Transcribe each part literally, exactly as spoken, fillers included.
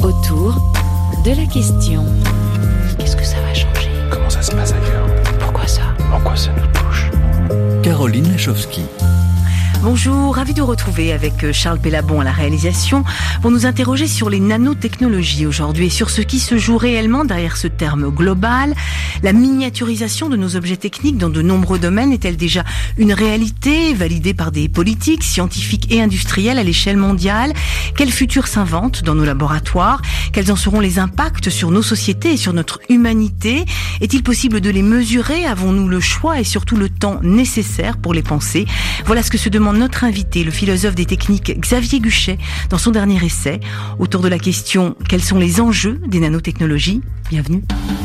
Autour de la question. Qu'est-ce que ça va changer? Comment ça se passe ailleurs? Pourquoi ça? En quoi ça nous touche? Caroline Lachowski. Bonjour, ravi de vous retrouver avec Charles Pellabon à la réalisation pour nous interroger sur les nanotechnologies aujourd'hui et sur ce qui se joue réellement derrière ce terme global. La miniaturisation de nos objets techniques dans de nombreux domaines est-elle déjà une réalité validée par des politiques, scientifiques et industriels à l'échelle mondiale? Quel futur s'invente dans nos laboratoires? Quels en seront les impacts sur nos sociétés et sur notre humanité? Est-il possible de les mesurer? Avons-nous le choix et surtout le temps nécessaire pour les penser? Voilà ce que se demande notre invité, le philosophe des techniques Xavier Guchet, dans son dernier essai, autour de la question « Quels sont les enjeux des nanotechnologies ?» Bienvenue.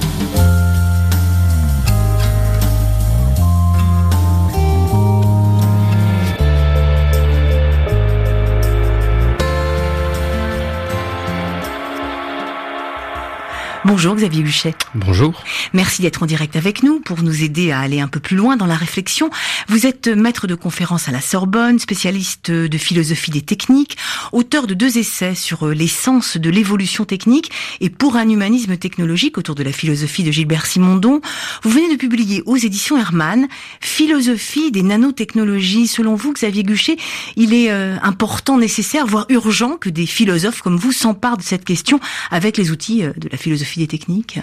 Bonjour Xavier Guchet. Bonjour. Merci d'être en direct avec nous pour nous aider à aller un peu plus loin dans la réflexion. Vous êtes maître de conférences à la Sorbonne, spécialiste de philosophie des techniques, auteur de deux essais sur l'essence de l'évolution technique et pour un humanisme technologique autour de la philosophie de Gilbert Simondon. Vous venez de publier aux éditions Hermann Philosophie des nanotechnologies. Selon vous, Xavier Guchet, il est euh, important, nécessaire, voire urgent que des philosophes comme vous s'emparent de cette question avec les outils euh, de la philosophie des techniques?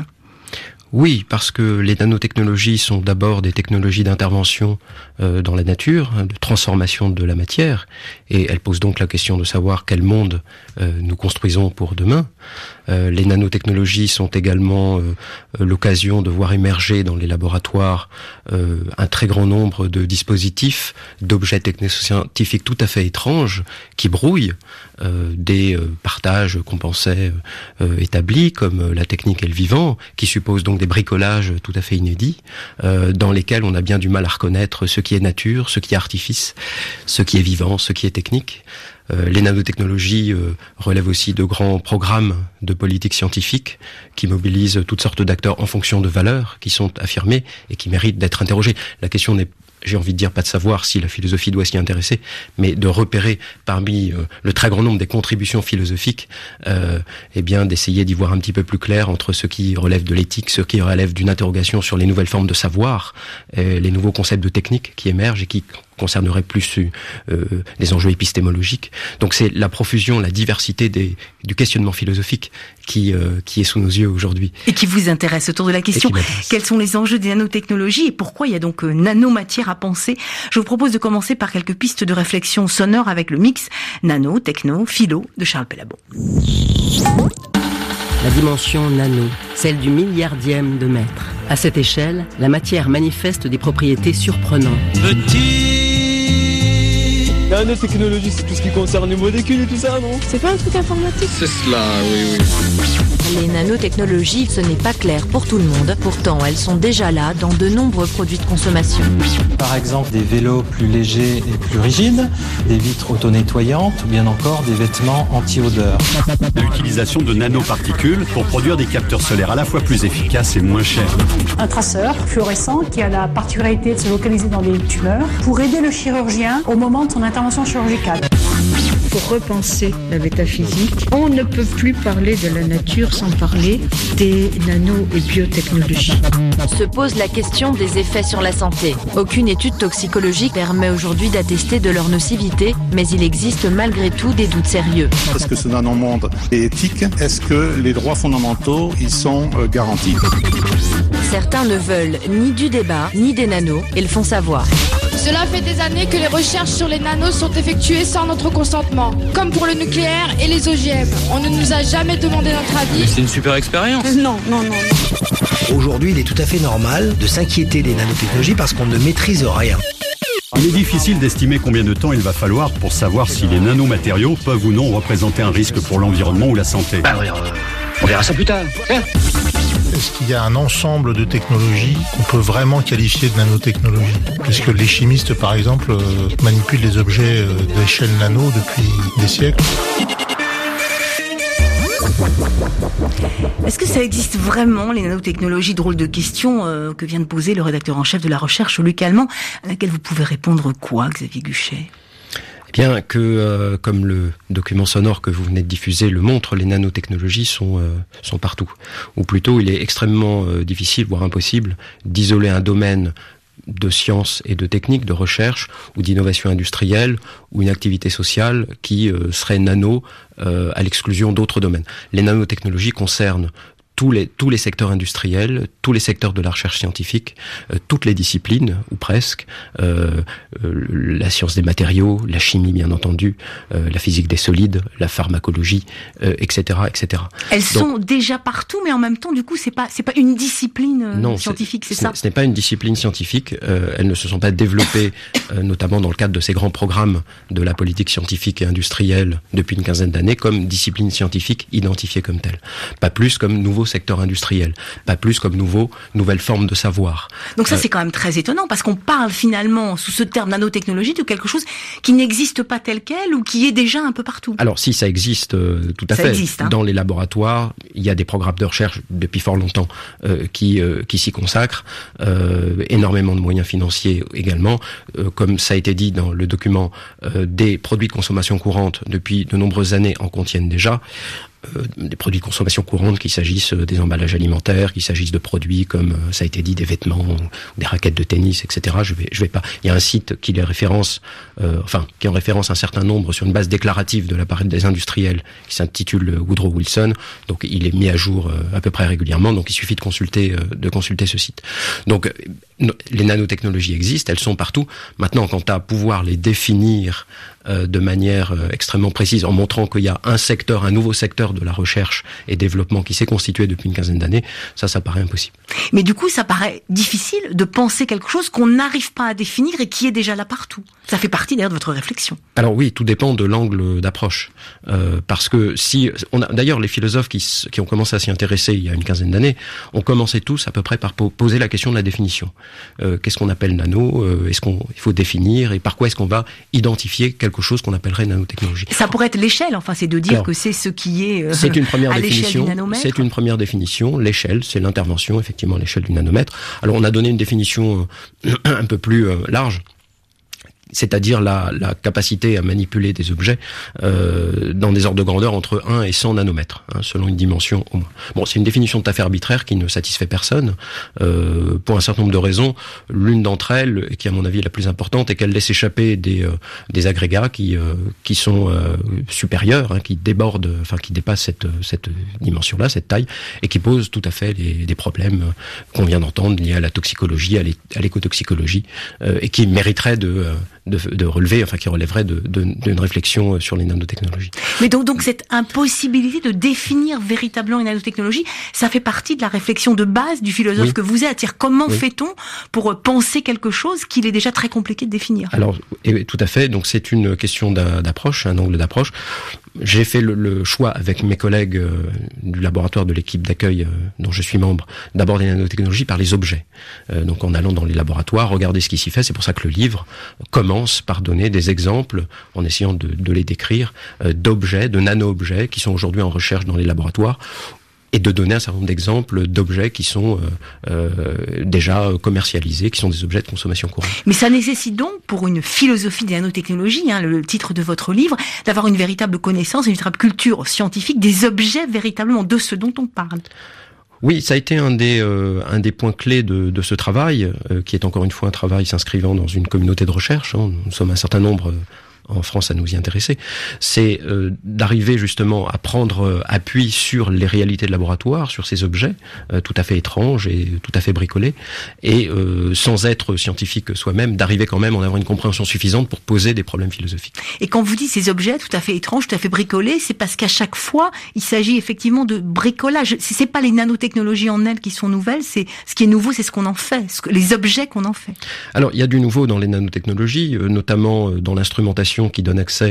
Oui, parce que les nanotechnologies sont d'abord des technologies d'intervention euh, dans la nature, hein, de transformation de la matière, et elles posent donc la question de savoir quel monde euh, nous construisons pour demain. Euh, les nanotechnologies sont également euh, l'occasion de voir émerger dans les laboratoires euh, un très grand nombre de dispositifs, d'objets technoscientifiques tout à fait étranges, qui brouillent euh, des euh, partages qu'on pensait euh, établis, comme la technique et le vivant, qui supposent donc des bricolages tout à fait inédits, euh, dans lesquels on a bien du mal à reconnaître ce qui est nature, ce qui est artifice, ce qui est vivant, ce qui est technique. Euh, les nanotechnologies euh, relèvent aussi de grands programmes de politique scientifique qui mobilisent toutes sortes d'acteurs en fonction de valeurs qui sont affirmées et qui méritent d'être interrogées. La question n'est, j'ai envie de dire, pas de savoir si la philosophie doit s'y intéresser, mais de repérer parmi euh, le très grand nombre des contributions philosophiques, euh, eh bien d'essayer d'y voir un petit peu plus clair entre ce qui relève de l'éthique, ce qui relève d'une interrogation sur les nouvelles formes de savoir, euh, les nouveaux concepts de technique qui émergent et qui concernerait plus euh, les enjeux épistémologiques. Donc c'est la profusion, la diversité des, du questionnement philosophique qui, euh, qui est sous nos yeux aujourd'hui. Et qui vous intéresse autour de la question. Quels sont les enjeux des nanotechnologies et pourquoi il y a donc euh, nanomatière à penser? Je vous propose de commencer par quelques pistes de réflexion sonore avec le mix nano, techno, philo de Charles Pellabon. La dimension nano, celle du milliardième de mètre. À cette échelle, la matière manifeste des propriétés surprenantes. Petit La nanotechnologie, c'est tout ce qui concerne les molécules et tout ça, non? C'est pas un truc informatique? C'est cela, oui, oui. Les nanotechnologies, ce n'est pas clair pour tout le monde. Pourtant, elles sont déjà là dans de nombreux produits de consommation. Par exemple, des vélos plus légers et plus rigides, des vitres auto-nettoyantes ou bien encore des vêtements anti-odeur. L'utilisation de nanoparticules pour produire des capteurs solaires à la fois plus efficaces et moins chers. Un traceur fluorescent qui a la particularité de se localiser dans les tumeurs pour aider le chirurgien au moment de son intervention chirurgicale. Pour repenser la métaphysique, on ne peut plus parler de la nature sans parler des nano- et biotechnologies. Se pose la question des effets sur la santé. Aucune étude toxicologique permet aujourd'hui d'attester de leur nocivité, mais il existe malgré tout des doutes sérieux. Est-ce que ce nanomonde est éthique? Est-ce que les droits fondamentaux y sont euh, garantis? Certains ne veulent ni du débat, ni des nanos, et le font savoir. Cela fait des années que les recherches sur les nanos sont effectuées sans notre consentement, comme pour le nucléaire et les O G M. On ne nous a jamais demandé notre avis. C'est une super expérience. Non, non, non. Aujourd'hui, il est tout à fait normal de s'inquiéter des nanotechnologies parce qu'on ne maîtrise rien. Il est difficile d'estimer combien de temps il va falloir pour savoir si les nanomatériaux peuvent ou non représenter un risque pour l'environnement ou la santé. Bah, on verra ça plus tard. Hein? Est-ce qu'il y a un ensemble de technologies qu'on peut vraiment qualifier de nanotechnologie? Est-ce que les chimistes, par exemple, euh, manipulent des objets euh, d'échelle nano depuis des siècles? Est-ce que ça existe vraiment, les nanotechnologies? Drôle de question euh, que vient de poser le rédacteur en chef de la recherche, Luc Allemand, à laquelle vous pouvez répondre quoi, Xavier Guchet? Bien que, euh, comme le document sonore que vous venez de diffuser le montre, les nanotechnologies sont euh, sont partout. Ou plutôt, il est extrêmement euh, difficile, voire impossible, d'isoler un domaine de sciences et de techniques, de recherche ou d'innovation industrielle ou une activité sociale qui euh, serait nano euh, à l'exclusion d'autres domaines. Les nanotechnologies concernent tous les tous les secteurs industriels, tous les secteurs de la recherche scientifique, euh, toutes les disciplines ou presque, euh, euh, la science des matériaux, la chimie bien entendu, euh, la physique des solides, la pharmacologie, euh, et cetera, et cetera. Elles Donc, sont déjà partout, mais en même temps, du coup, c'est pas c'est pas une discipline euh, non, scientifique, c'est, c'est ça. Ce n'est pas une discipline scientifique. Euh, elles ne se sont pas développées, euh, notamment dans le cadre de ces grands programmes de la politique scientifique et industrielle depuis une quinzaine d'années, comme discipline scientifique identifiée comme telle. Pas plus comme nouveau secteur industriel, pas plus comme nouveau, nouvelle forme de savoir. Donc ça, euh, c'est quand même très étonnant, parce qu'on parle finalement, sous ce terme nanotechnologie, de quelque chose qui n'existe pas tel quel ou qui est déjà un peu partout. Alors si, ça existe euh, tout à ça fait. Existe, hein. Dans les laboratoires, il y a des programmes de recherche depuis fort longtemps euh, qui, euh, qui s'y consacrent, euh, énormément de moyens financiers également. Euh, comme ça a été dit dans le document, euh, des produits de consommation courante depuis de nombreuses années en contiennent déjà. Euh, des produits de consommation courante, qu'il s'agisse des emballages alimentaires, qu'il s'agisse de produits comme, euh, ça a été dit, des vêtements, des raquettes de tennis, et cetera. Je vais, je vais pas. Il y a un site qui les référence, euh, enfin, qui en référence un certain nombre sur une base déclarative de la part des industriels, qui s'intitule Woodrow Wilson. Donc, il est mis à jour euh, à peu près régulièrement. Donc, il suffit de consulter, euh, de consulter ce site. Donc, euh, les nanotechnologies existent, elles sont partout. Maintenant, quant à pouvoir les définir euh, de manière euh, extrêmement précise, en montrant qu'il y a un secteur, un nouveau secteur de la recherche et développement qui s'est constitué depuis une quinzaine d'années, ça, ça paraît impossible. Mais du coup, ça paraît difficile de penser quelque chose qu'on n'arrive pas à définir et qui est déjà là partout. Ça fait partie d'ailleurs de votre réflexion. Alors oui, tout dépend de l'angle d'approche. Euh, parce que si... on a, d'ailleurs, les philosophes qui, qui ont commencé à s'y intéresser il y a une quinzaine d'années ont commencé tous à peu près par poser la question de la définition. Euh, qu'est-ce qu'on appelle nano ? euh, Est-ce qu'on il faut définir ? Et par quoi est-ce qu'on va identifier quelque chose qu'on appellerait nanotechnologie ? Ça pourrait être l'échelle, enfin, c'est de dire Alors, que c'est ce qui est euh, c'est une première à définition. l'échelle du nanomètre. C'est une première définition. L'échelle, c'est l'intervention, effectivement, à l'échelle du nanomètre. Alors, on a donné une définition euh, un peu plus euh, large, c'est-à-dire la, la capacité à manipuler des objets euh, dans des ordres de grandeur entre un et cent nanomètres, hein, selon une dimension au moins. Bon, c'est une définition tout à fait arbitraire qui ne satisfait personne, euh, pour un certain nombre de raisons. L'une d'entre elles, qui à mon avis est la plus importante, est qu'elle laisse échapper des, euh, des agrégats qui, euh, qui sont euh, supérieurs, hein, qui débordent, enfin qui dépassent cette, cette dimension-là, cette taille, et qui posent tout à fait les, des problèmes qu'on vient d'entendre liés à la toxicologie, à l'écotoxicologie, euh, et qui mériteraient de... Euh, De, de relever, enfin qui relèverait de, de, d'une réflexion sur les nanotechnologies. Mais donc, donc cette impossibilité de définir véritablement une nanotechnologie, ça fait partie de la réflexion de base du philosophe oui. que vous êtes. C'est-à-dire comment oui. fait-on pour penser quelque chose qu'il est déjà très compliqué de définir ? Alors, et, tout à fait. Donc c'est une question d'approche, un angle d'approche. J'ai fait le, le choix avec mes collègues euh, du laboratoire de l'équipe d'accueil euh, dont je suis membre, d'aborder les nanotechnologies par les objets. Euh, donc en allant dans les laboratoires, regarder ce qui s'y fait. C'est pour ça que le livre commence par donner des exemples, en essayant de, de les décrire, euh, d'objets, de nano-objets qui sont aujourd'hui en recherche dans les laboratoires, et de donner un certain nombre d'exemples d'objets qui sont euh, euh, déjà commercialisés, qui sont des objets de consommation courante. Mais ça nécessite donc, pour une philosophie des nanotechnologies, hein, le titre de votre livre, d'avoir une véritable connaissance, une véritable culture scientifique des objets véritablement de ce dont on parle. Oui, ça a été un des euh, un des points clés de, de ce travail, euh, qui est encore une fois un travail s'inscrivant dans une communauté de recherche. Hein. Nous sommes un certain nombre... Euh, en France à nous y intéresser, c'est euh, d'arriver justement à prendre euh, appui sur les réalités de laboratoire, sur ces objets euh, tout à fait étranges et tout à fait bricolés, et euh, sans être scientifique soi-même, d'arriver quand même à en avoir une compréhension suffisante pour poser des problèmes philosophiques. Et quand vous dites ces objets tout à fait étranges, tout à fait bricolés, c'est parce qu'à chaque fois, il s'agit effectivement de bricolage. C'est pas les nanotechnologies en elles qui sont nouvelles, c'est ce qui est nouveau, c'est ce qu'on en fait, ce que, les objets qu'on en fait. Alors, il y a du nouveau dans les nanotechnologies, euh, notamment euh, dans l'instrumentation qui donne accès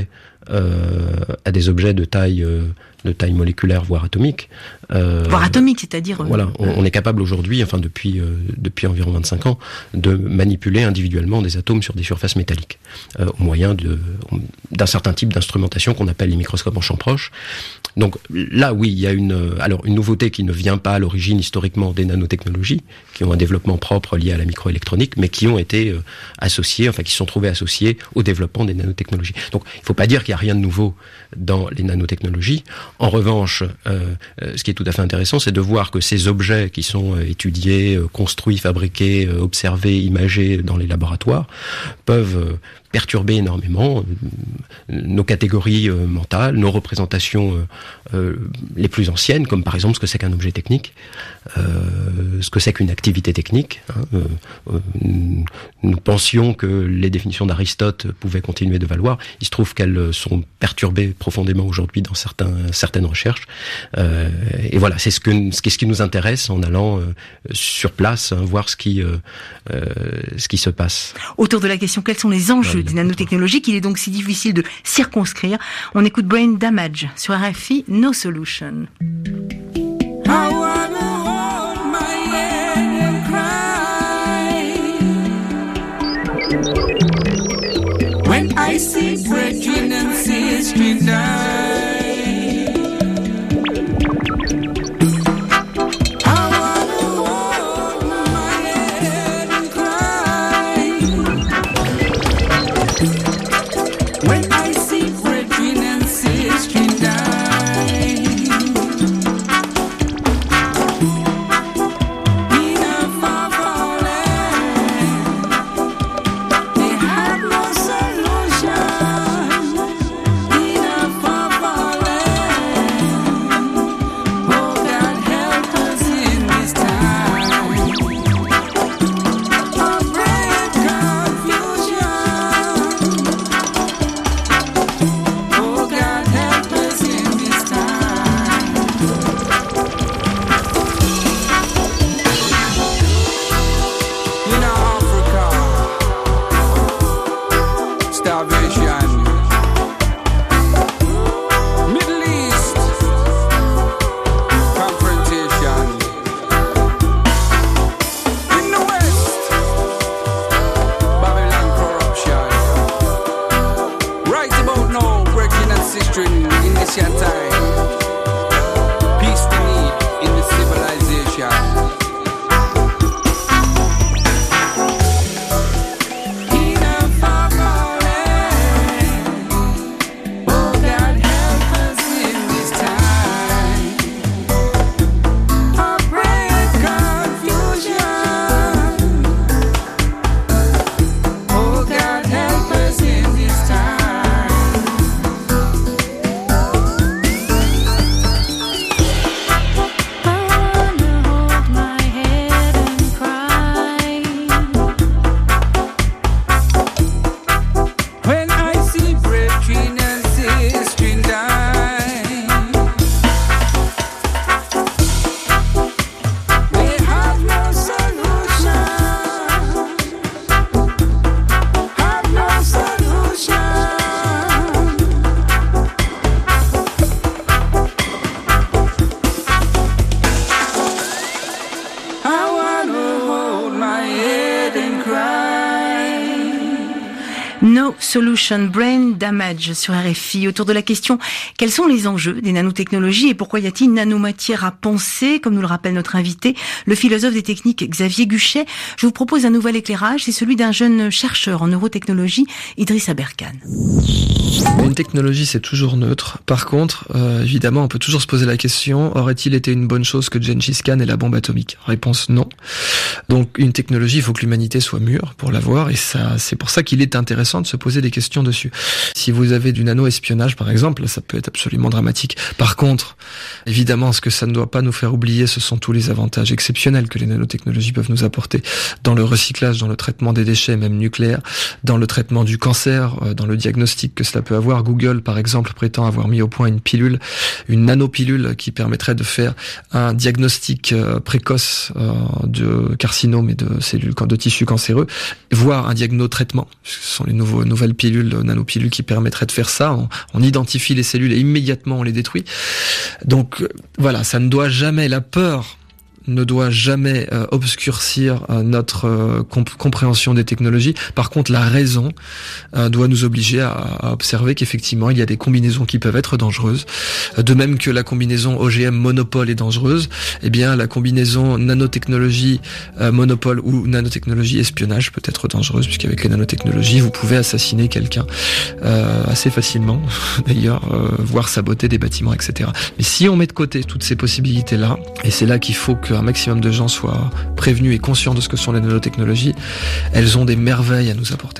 euh, à des objets de taille euh, de taille moléculaire, voire atomique. Euh, voire atomique, c'est-à-dire... Voilà, on, on est capable aujourd'hui, enfin depuis euh, depuis environ vingt-cinq ans, de manipuler individuellement des atomes sur des surfaces métalliques, euh, au moyen de d'un certain type d'instrumentation qu'on appelle les microscopes en champ proche. Donc là, oui, il y a une alors une nouveauté qui ne vient pas à l'origine historiquement des nanotechnologies, qui ont un développement propre lié à la microélectronique, mais qui ont été euh, associés, enfin qui se sont trouvés associés au développement des nanotechnologies. Donc il ne faut pas dire qu'il n'y a rien de nouveau dans les nanotechnologies. En revanche, euh, ce qui est tout à fait intéressant, c'est de voir que ces objets qui sont euh, étudiés, euh, construits, fabriqués, euh, observés, imagés dans les laboratoires, peuvent euh, perturber énormément euh, nos catégories euh, mentales, nos représentations euh, euh, les plus anciennes, comme par exemple ce que c'est qu'un objet technique, euh, ce que c'est qu'une activité technique. Hein, euh, euh, nous pensions que les définitions d'Aristote pouvaient continuer de valoir. Il se trouve qu'elles sont perturbées profondément aujourd'hui dans certains, certaines recherches. Euh, et voilà, c'est ce, que, ce qui nous intéresse en allant euh, sur place, hein, voir ce qui, euh, euh, ce qui se passe. Autour de la question, quels sont les enjeux des nanotechnologies qu'il est donc si difficile de circonscrire? On écoute Brain Damage sur R F I, No Solution. When I see brethren and sisters die, I wanna hold my head and cry. When I see brethren and sisters die, in a far, far land, they have no solution. In a far, far land, oh God help us in this time of great confusion. Oh God help us in this time. In Africa, starvation. Middle East, confrontation. In the West, Babylon corruption. Right about now, brethren and sisters in this your time. Peace we need in the civilization. In a far, far land, oh God help us in this time of great confusion. Oh God help us in this time. I wanna hold my head and cry. When I see brethren and sisters die, they have no solution. Have no solution. I wanna hold my head and cry. No Solution, Brain Damage sur R F I. Autour de la question, quels sont les enjeux des nanotechnologies et pourquoi y a-t-il nanomatière à penser, comme nous le rappelle notre invité, le philosophe des techniques Xavier Guchet. Je vous propose un nouvel éclairage, c'est celui d'un jeune chercheur en neurotechnologie, Idriss Aberkan. Une technologie, c'est toujours neutre. Par contre, euh, évidemment, on peut toujours se poser la question, aurait-il été une bonne chose que Gengis Khan ait la bombe atomique? Réponse non. Donc, une technologie, il faut que l'humanité soit mûre pour l'avoir, et ça, c'est pour ça qu'il est intéressant de se poser des questions dessus. Si vous avez du nano-espionnage, par exemple, ça peut être absolument dramatique. Par contre, évidemment, ce que ça ne doit pas nous faire oublier, ce sont tous les avantages exceptionnels que les nanotechnologies peuvent nous apporter dans le recyclage, dans le traitement des déchets, même nucléaires, dans le traitement du cancer, dans le diagnostic que cela peut avoir. Google, par exemple, prétend avoir mis au point une pilule, une nanopilule qui permettrait de faire un diagnostic précoce de carcinome et de cellules, de tissus cancéreux, voire un diagnostraitement, ce sont les nouveaux, nouvelles nouvelles pilules, nanopilules qui permettraient de faire ça. On, on identifie les cellules et immédiatement on les détruit. Donc voilà, ça ne doit jamais, la peur ne doit jamais euh, obscurcir euh, notre euh, comp- compréhension des technologies. Par contre, la raison euh, doit nous obliger à, à observer qu'effectivement, il y a des combinaisons qui peuvent être dangereuses. De même que la combinaison O G M monopole est dangereuse, eh bien, la combinaison nanotechnologie euh, monopole ou nanotechnologie espionnage peut être dangereuse, puisqu'avec les nanotechnologies, vous pouvez assassiner quelqu'un euh, assez facilement, d'ailleurs, euh, voire saboter des bâtiments, et cetera. Mais si on met de côté toutes ces possibilités-là, et c'est là qu'il faut que un maximum de gens soient prévenus et conscients de ce que sont les nanotechnologies, elles ont des merveilles à nous apporter.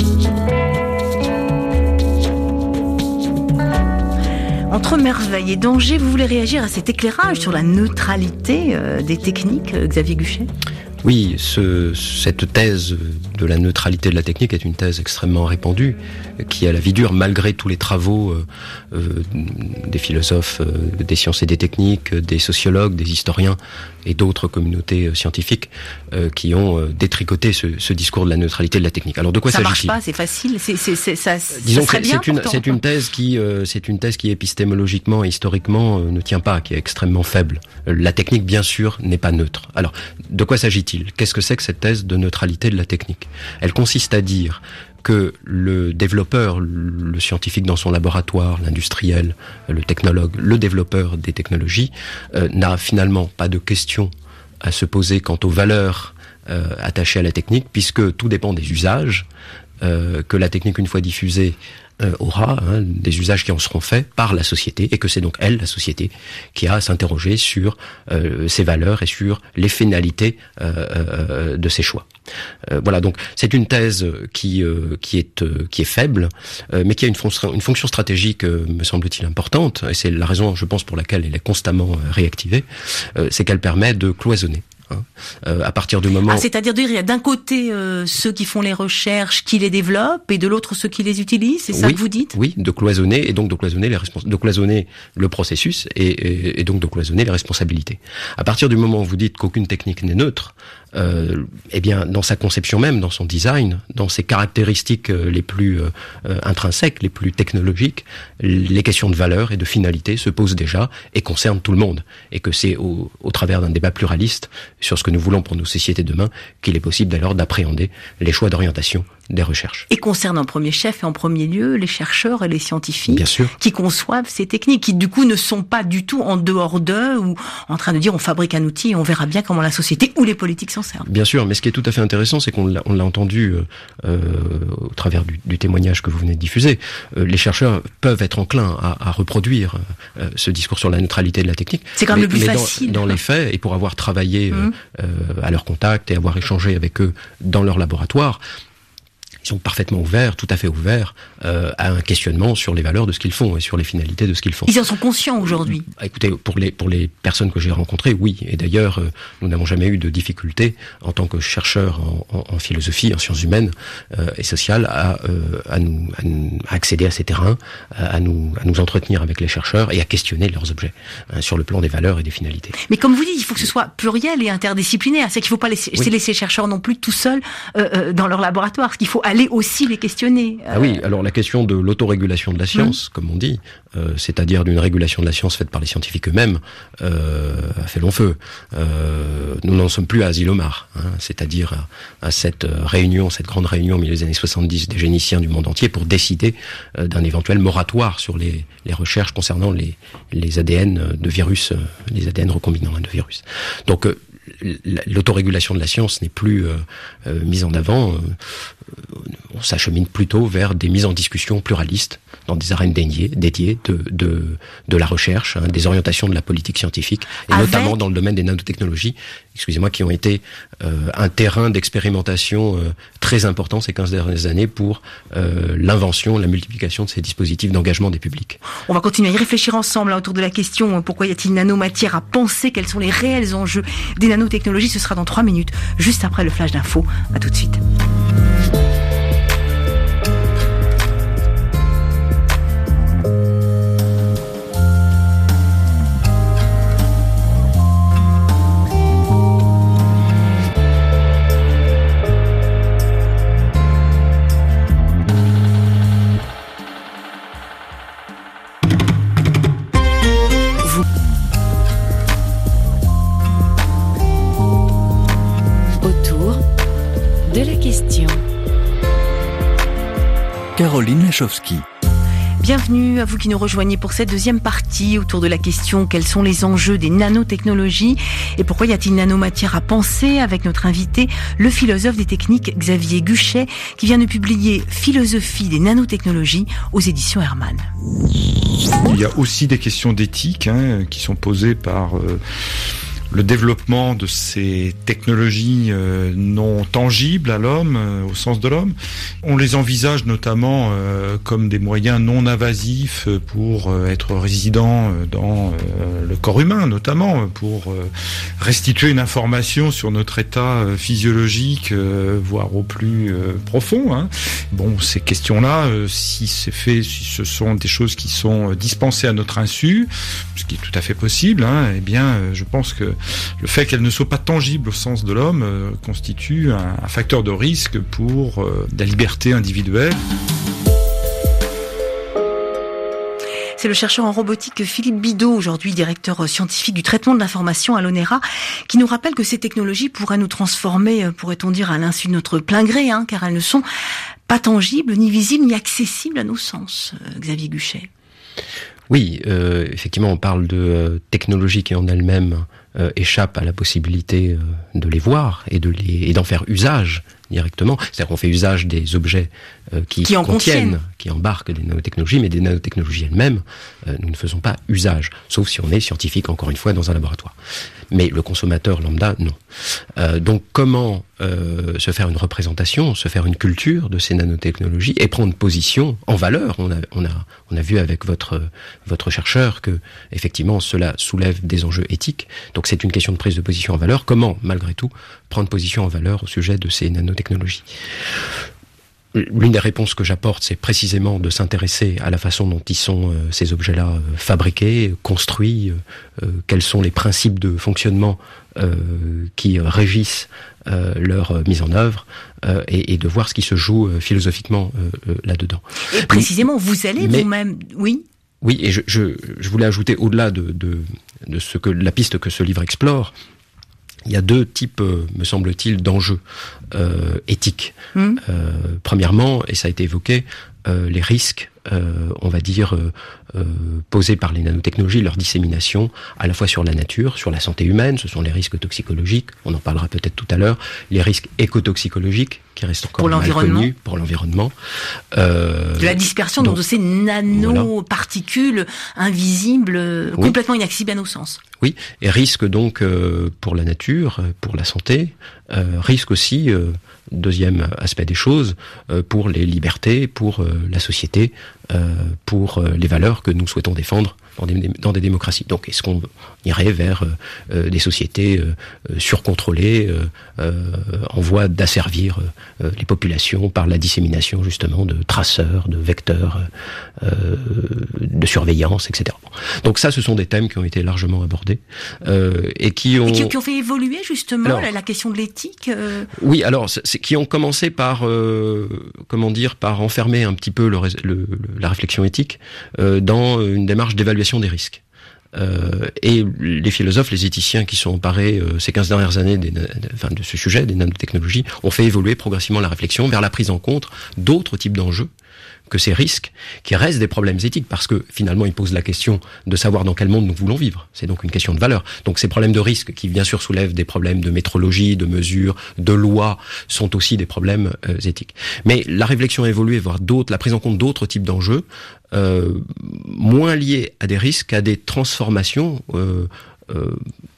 Entre merveilles et dangers, vous voulez réagir à cet éclairage sur la neutralité euh, des techniques, euh, Xavier Guchet ? Oui, ce, cette thèse de la neutralité de la technique est une thèse extrêmement répandue, qui a la vie dure malgré tous les travaux euh, euh, des philosophes euh, des sciences et des techniques, des sociologues, des historiens et d'autres communautés euh, scientifiques euh, qui ont euh, détricoté ce, ce discours de la neutralité de la technique. Alors de quoi ça s'agit-il ? Ça marche pas, c'est facile, c'est, c'est, c'est, ça, Disons ça serait que bien c'est une, pourtant, c'est une thèse qui, euh, c'est une thèse qui épistémologiquement et historiquement euh, ne tient pas, qui est extrêmement faible. Euh, la technique, bien sûr, n'est pas neutre. Alors, de quoi s'agit-il ? Qu'est-ce que c'est que cette thèse de neutralité de la technique ? Elle consiste à dire que le développeur, le scientifique dans son laboratoire, l'industriel, le technologue, le développeur des technologies, euh, n'a finalement pas de question à se poser quant aux valeurs euh, attachées à la technique, puisque tout dépend des usages euh, que la technique, une fois diffusée, Euh, aura, hein, des usages qui en seront faits par la société, et que c'est donc elle, la société, qui a à s'interroger sur euh, ses valeurs et sur les finalités euh, euh, de ses choix. Euh, voilà, donc c'est une thèse qui euh, qui est euh, qui est faible, euh, mais qui a une, fon- une fonction stratégique, euh, me semble-t-il, importante, et c'est la raison, je pense, pour laquelle elle est constamment euh, réactivée, euh, c'est qu'elle permet de cloisonner. Hein, euh, à partir du moment... Ah, c'est-à-dire il y a d'un côté euh, ceux qui font les recherches, qui les développent, et de l'autre ceux qui les utilisent, c'est ça oui, que vous dites ? Oui, de cloisonner, et donc de cloisonner les respons- de cloisonner le processus, et, et, et donc de cloisonner les responsabilités. À partir du moment où vous dites qu'aucune technique n'est neutre, euh, eh bien, dans sa conception même, dans son design, dans ses caractéristiques euh, les plus euh, euh, intrinsèques, les plus technologiques, les questions de valeur et de finalité se posent déjà et concernent tout le monde. Et que c'est au, au travers d'un débat pluraliste sur ce que nous voulons pour nos sociétés de demain qu'il est possible alors d'appréhender les choix d'orientation des recherches. Et concerne en premier chef et en premier lieu les chercheurs et les scientifiques Bien sûr. qui conçoivent ces techniques, qui du coup ne sont pas du tout en dehors d'eux ou en train de dire on fabrique un outil et on verra bien comment la société ou les politiques s'en servent. Bien sûr, mais ce qui est tout à fait intéressant, c'est qu'on l'a, on l'a entendu euh, au travers du, du témoignage que vous venez de diffuser. Euh, les chercheurs peuvent être enclins à, à reproduire euh, ce discours sur la neutralité de la technique. C'est quand même mais, le plus mais facile. Dans, dans les faits, et pour avoir travaillé mmh. euh, euh, à leur contact et avoir échangé avec eux dans leur laboratoire, ils sont parfaitement ouverts, tout à fait ouverts euh, à un questionnement sur les valeurs de ce qu'ils font et sur les finalités de ce qu'ils font. Ils en sont conscients aujourd'hui. Écoutez, pour les pour les personnes que j'ai rencontrées, oui. Et d'ailleurs, euh, nous n'avons jamais eu de difficulté en tant que chercheurs en, en, en philosophie, en sciences humaines euh, et sociales, à, euh, à, nous, à nous à accéder à ces terrains, à, à nous à nous entretenir avec les chercheurs et à questionner leurs objets hein, sur le plan des valeurs et des finalités. Mais comme vous dites, il faut que ce soit pluriel et interdisciplinaire. C'est qu'il ne faut pas laisser, oui. laisser les chercheurs non plus tout seuls euh, euh, dans leur laboratoire. Ce qu'il faut aller aussi les questionner. Euh... Ah oui, alors la question de l'autorégulation de la science, mmh. comme on dit, euh, c'est-à-dire d'une régulation de la science faite par les scientifiques eux-mêmes, euh, a fait long feu. Euh, nous n'en sommes plus à Asilomar, hein, c'est-à-dire à, à cette réunion, cette grande réunion au milieu des années soixante-dix des géniciens du monde entier pour décider euh, d'un éventuel moratoire sur les, les recherches concernant les, les A D N de virus, euh, les A D N recombinants de virus. Donc euh, l'autorégulation de la science n'est plus euh, euh, mise en avant. Euh, on s'achemine plutôt vers des mises en discussion pluralistes dans des arènes dédiées, dédiées de, de, de la recherche, hein, des orientations de la politique scientifique, et Avec... notamment dans le domaine des nanotechnologies, excusez-moi, qui ont été euh, un terrain d'expérimentation euh, très important ces quinze dernières années pour euh, l'invention, la multiplication de ces dispositifs d'engagement des publics. On va continuer à y réfléchir ensemble là, autour de la question pourquoi y a-t-il nanomatière, à penser quels sont les réels enjeux des nanotechnologies. Ce sera dans trois minutes, juste après le flash d'info. À tout de suite. Caroline Lechowski. Bienvenue à vous qui nous rejoignez pour cette deuxième partie autour de la question quels sont les enjeux des nanotechnologies et pourquoi y a-t-il nanomatière à penser, avec notre invité, le philosophe des techniques Xavier Guchet, qui vient de publier Philosophie des nanotechnologies aux éditions Hermann. Il y a aussi des questions d'éthique hein, qui sont posées par euh, le développement de ces technologies euh, non tangibles à l'homme, euh, au sens de l'homme. On les envisage notamment euh, comme des moyens non invasifs pour euh, être résidents dans euh, le corps humain, notamment pour euh, restituer une information sur notre état euh, physiologique, euh, voire au plus euh, profond. Hein. Bon, ces questions-là, euh, si c'est fait, si ce sont des choses qui sont dispensées à notre insu, ce qui est tout à fait possible, hein, eh bien, euh, je pense que le fait qu'elles ne soient pas tangibles au sens de l'homme euh, constitue un, un facteur de risque pour euh, la liberté individuelle. C'est le chercheur en robotique Philippe Bidot, aujourd'hui directeur scientifique du traitement de l'information à l'ONERA, qui nous rappelle que ces technologies pourraient nous transformer, pourrait-on dire, à l'insu de notre plein gré, hein, car elles ne sont pas tangibles, ni visibles, ni accessibles à nos sens. Xavier Guchet. Oui, euh, effectivement, on parle de euh, technologies qui en elles-mêmes euh, échappent à la possibilité euh, de les voir et de les et d'en faire usage directement. C'est-à-dire qu'on fait usage des objets euh, qui, qui en contiennent, contiennent. qui embarquent des nanotechnologies, mais des nanotechnologies elles-mêmes, euh, nous ne faisons pas usage, sauf si on est scientifique, encore une fois, dans un laboratoire. Mais le consommateur lambda, non. Euh, donc comment euh, se faire une représentation, se faire une culture de ces nanotechnologies et prendre position en valeur. On a, on a, on a vu avec votre, votre chercheur que, effectivement, cela soulève des enjeux éthiques. Donc c'est une question de prise de position en valeur. Comment, malgré tout, prendre position en valeur au sujet de ces nanotechnologies ? L'une des réponses que j'apporte, c'est précisément de s'intéresser à la façon dont ils sont, euh, ces objets-là, euh, fabriqués, construits, euh, euh, quels sont les principes de fonctionnement euh, qui euh, régissent euh, leur euh, mise en œuvre, euh, et, et de voir ce qui se joue euh, philosophiquement euh, euh, là-dedans. Et précisément, vous allez Mais, vous-même... Oui Oui, et je, je, je voulais ajouter, au-delà de, de, de ce que la piste que ce livre explore, il y a deux types, euh, me semble-t-il, d'enjeux euh, éthiques. Mmh. Euh, premièrement, et ça a été évoqué, euh, les risques, euh, on va dire, euh, euh, posés par les nanotechnologies, leur dissémination, à la fois sur la nature, sur la santé humaine, ce sont les risques toxicologiques, on en parlera peut-être tout à l'heure, les risques écotoxicologiques, qui restent encore pour mal l'environnement. connus, pour l'environnement. Euh, de la dispersion donc, de ces nanoparticules voilà. invisibles, oui. complètement inaccessibles à nos sens. Oui, et risque donc euh, pour la nature, pour la santé, euh, risque aussi, euh, deuxième aspect des choses, euh, pour les libertés, pour euh, la société, euh, pour euh, les valeurs que nous souhaitons défendre dans des, dans des démocraties. Donc est-ce qu'on irait vers euh, des sociétés euh, surcontrôlées, euh, euh, en voie d'asservir euh, les populations par la dissémination justement de traceurs, de vecteurs, euh, de surveillance, et cetera. Donc ça, ce sont des thèmes qui ont été largement abordés euh, et qui ont... Et qui, qui ont fait évoluer justement alors, la, la question de l'éthique euh... Oui, alors, c'est, c'est, qui ont commencé par, euh, comment dire, par enfermer un petit peu le, le, la réflexion éthique euh, dans une démarche d'évaluation des risques. Euh, et les philosophes, les éthiciens qui sont emparés euh, ces quinze dernières années des, de, enfin, de ce sujet, des nanotechnologies, ont fait évoluer progressivement la réflexion vers la prise en compte d'autres types d'enjeux que ces risques, qui restent des problèmes éthiques, parce que finalement ils posent la question de savoir dans quel monde nous voulons vivre. C'est donc une question de valeur. Donc ces problèmes de risque, qui bien sûr soulèvent des problèmes de métrologie, de mesure, de loi, sont aussi des problèmes euh, éthiques. Mais la réflexion a évolué vers d'autres, la prise en compte d'autres types d'enjeux, euh, moins liés à des risques, à des transformations euh, euh,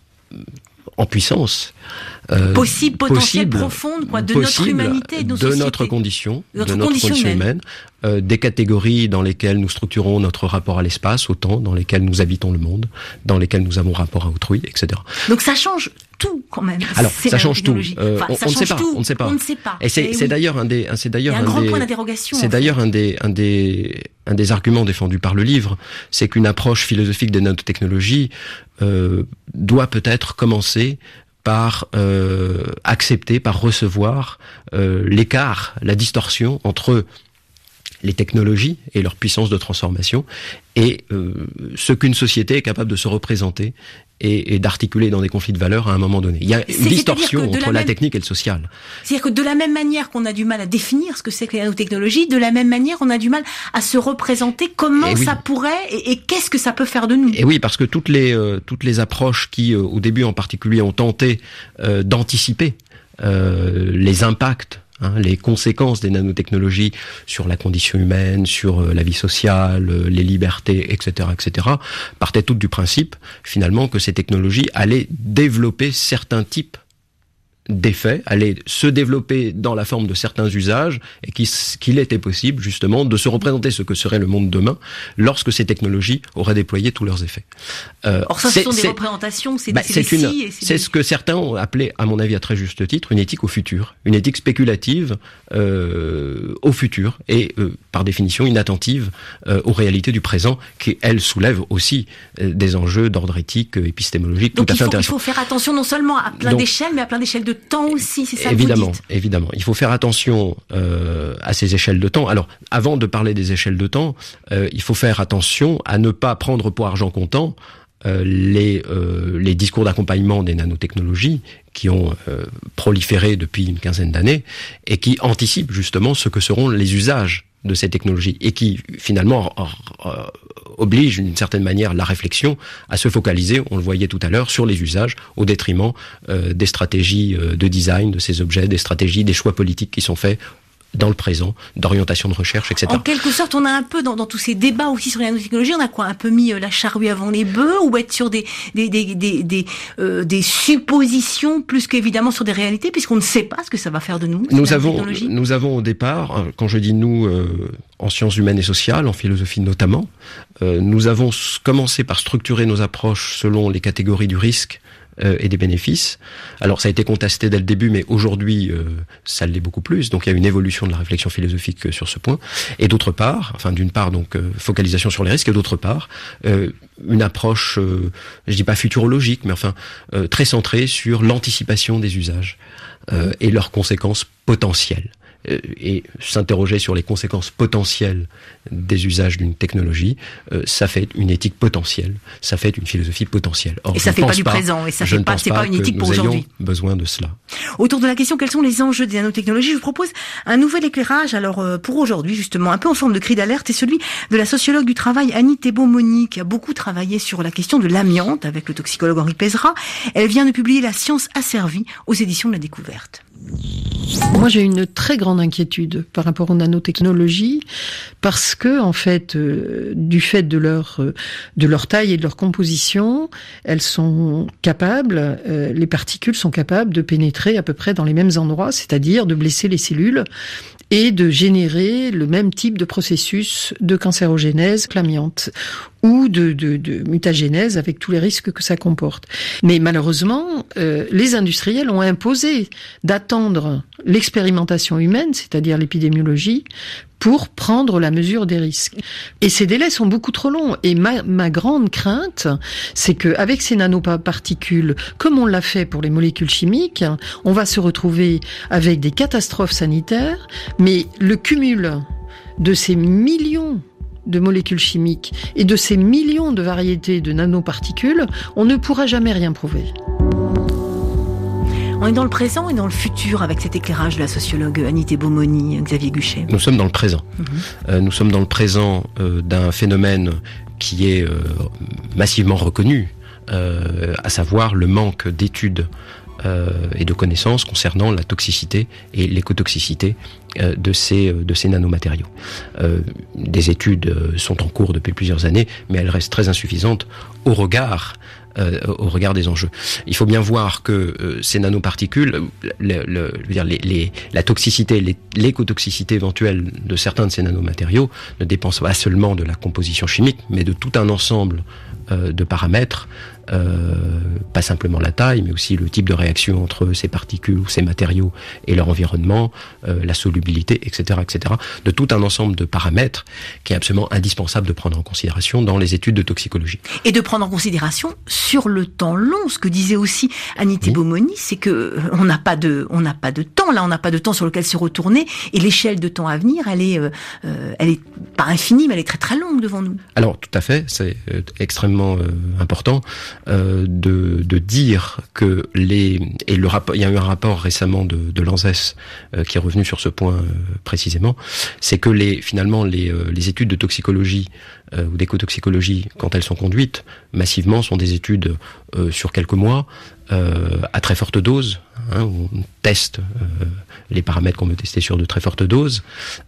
en puissance. Euh, possible, potentielle, profonde, quoi, de possible, notre humanité, de nos de sociétés. notre condition, de notre, de notre condition, condition humaine, humaine, euh, des catégories dans lesquelles nous structurons notre rapport à l'espace, au temps, dans lesquelles nous habitons le monde, dans lesquelles nous avons rapport à autrui, et cetera. Donc ça change tout quand même. Alors ça change tout. Euh, enfin, on, ça on, change ne sait pas, tout. on ne sait pas. On ne sait pas. Et c'est, et c'est oui. d'ailleurs un des, c'est d'ailleurs Il y a un, un grand des, point d'interrogation. C'est d'ailleurs un des, un des, un des arguments défendus par le livre, c'est qu'une approche philosophique des nanotechnologies euh, doit peut-être commencer par euh, accepter, par recevoir euh, l'écart, la distorsion entre les technologies et leur puissance de transformation, et euh, ce qu'une société est capable de se représenter et, et d'articuler dans des conflits de valeurs à un moment donné. Il y a une distorsion entre la, la même... technique et le social. C'est-à-dire que de la même manière qu'on a du mal à définir ce que c'est que la nanotechnologie, de la même manière on a du mal à se représenter comment et ça oui. pourrait et, et qu'est-ce que ça peut faire de nous. Et oui, parce que toutes les euh, toutes les approches qui, euh, au début en particulier, ont tenté euh, d'anticiper euh, les impacts, Hein, les conséquences des nanotechnologies sur la condition humaine, sur euh, la vie sociale, euh, les libertés, et cetera, et cetera, partaient toutes du principe, finalement, que ces technologies allaient développer certains types d'effets, allaient se développer dans la forme de certains usages, et qu'il était possible, justement, de se représenter ce que serait le monde demain, lorsque ces technologies auraient déployé tous leurs effets. Euh, Or ça, ce sont des représentations, c'est bah, des une, C'est ce que certains ont appelé, à mon avis à très juste titre, une éthique au futur, une éthique spéculative euh, au futur, et euh, par définition inattentive euh, aux réalités du présent, qui, elles, soulèvent aussi euh, des enjeux d'ordre éthique, euh, épistémologique, Donc tout à fait intéressants. Donc il faut faire attention non seulement à plein d'échelles, mais à plein d'échelles de temps aussi, c'est ça évidemment, que vous dites. Évidemment, il faut faire attention euh, à ces échelles de temps. Alors, avant de parler des échelles de temps, euh, il faut faire attention à ne pas prendre pour argent comptant euh, les, euh, les discours d'accompagnement des nanotechnologies qui ont euh, proliféré depuis une quinzaine d'années et qui anticipent justement ce que seront les usages de ces technologies et qui finalement euh, oblige d'une certaine manière la réflexion à se focaliser, on le voyait tout à l'heure, sur les usages au détriment euh, des stratégies euh, de design de ces objets, des stratégies, des choix politiques qui sont faits dans le présent, d'orientation de recherche, et cetera. En quelque sorte, on a un peu dans, dans tous ces débats aussi sur les nanotechnologies, on a quoi, un peu mis euh, la charrue avant les bœufs, ou être sur des des des des des, euh, des suppositions plus qu'évidemment sur des réalités, puisqu'on ne sait pas ce que ça va faire de nous. Nous avons nous avons au départ, quand je dis nous, euh, en sciences humaines et sociales, en philosophie notamment, euh, nous avons commencé par structurer nos approches selon les catégories du risque et des bénéfices. Alors ça a été contesté dès le début, mais aujourd'hui euh, ça l'est beaucoup plus. Donc il y a une évolution de la réflexion philosophique sur ce point. Et d'autre part, enfin d'une part donc euh, focalisation sur les risques, et d'autre part euh, une approche, euh, je dis pas futurologique, mais enfin euh, très centrée sur l'anticipation des usages euh, et leurs conséquences potentielles. Et s'interroger sur les conséquences potentielles des usages d'une technologie, euh, ça fait une éthique potentielle, ça fait une philosophie potentielle. Or, et ça fait pas du pas, présent, et ça fait pas, c'est pas, pas une éthique pour aujourd'hui. Nous ayons besoin de cela. Autour de la question, quels sont les enjeux des nanotechnologies, je vous propose un nouvel éclairage. Alors euh, pour aujourd'hui, justement, un peu en forme de cri d'alerte, c'est celui de la sociologue du travail Annie Thébault-Moni, qui a beaucoup travaillé sur la question de l'amiante avec le toxicologue Henri Pézra. Elle vient de publier La science asservie aux éditions de la Découverte. Moi, j'ai une très grande inquiétude par rapport aux nanotechnologies parce que, en fait, euh, du fait de leur euh, de leur taille et de leur composition, elles sont capables, euh, les particules sont capables de pénétrer à peu près dans les mêmes endroits, c'est-à-dire de blesser les cellules et de générer le même type de processus de cancérogénèse que l'amiante ou de, de, de mutagénèse avec tous les risques que ça comporte. Mais malheureusement, euh, les industriels ont imposé d'attendre l'expérimentation humaine, c'est-à-dire l'épidémiologie, pour prendre la mesure des risques. Et ces délais sont beaucoup trop longs. Et ma, ma grande crainte, c'est qu'avec ces nanoparticules, comme on l'a fait pour les molécules chimiques, on va se retrouver avec des catastrophes sanitaires, mais le cumul de ces millions de molécules chimiques et de ces millions de variétés de nanoparticules, on ne pourra jamais rien prouver. On est dans le présent et dans le futur avec cet éclairage de la sociologue Annie Thébault-Moni, Xavier Guchet. Nous sommes dans le présent. Mmh. Euh, nous sommes dans le présent euh, d'un phénomène qui est euh, massivement reconnu, euh, à savoir le manque d'études euh, et de connaissances concernant la toxicité et l'écotoxicité euh, de ces de ces nanomatériaux. Euh, des études sont en cours depuis plusieurs années, mais elles restent très insuffisantes au regard Euh, au regard des enjeux. Il faut bien voir que euh, ces nanoparticules, le, le, je veux dire, les, les, la toxicité, les, l'écotoxicité éventuelle de certains de ces nanomatériaux ne dépend pas seulement de la composition chimique, mais de tout un ensemble euh, de paramètres euh, pas simplement la taille, mais aussi le type de réaction entre ces particules ou ces matériaux et leur environnement, euh, la solubilité, et cetera, et cetera, de tout un ensemble de paramètres qui est absolument indispensable de prendre en considération dans les études de toxicologie. Et de prendre en considération sur le temps long, ce que disait aussi Annie Thibomoni, c'est que on n'a pas de, on n'a pas de temps, là, on n'a pas de temps sur lequel se retourner, et l'échelle de temps à venir, elle est, euh, elle est pas infinie, mais elle est très très longue devant nous. Alors, tout à fait, c'est euh, extrêmement euh, important euh, de, de dire que les, et le rapport, il y a eu un rapport récemment de, de l'ANSES euh, qui est revenu sur ce point euh, précisément, c'est que les, finalement, les, euh, les études de toxicologie euh, ou d'écotoxicologie, quand elles sont conduites massivement, sont des études euh, sur quelques mois, euh, à très forte dose, hein, où on teste euh, les paramètres qu'on veut tester sur de très fortes doses,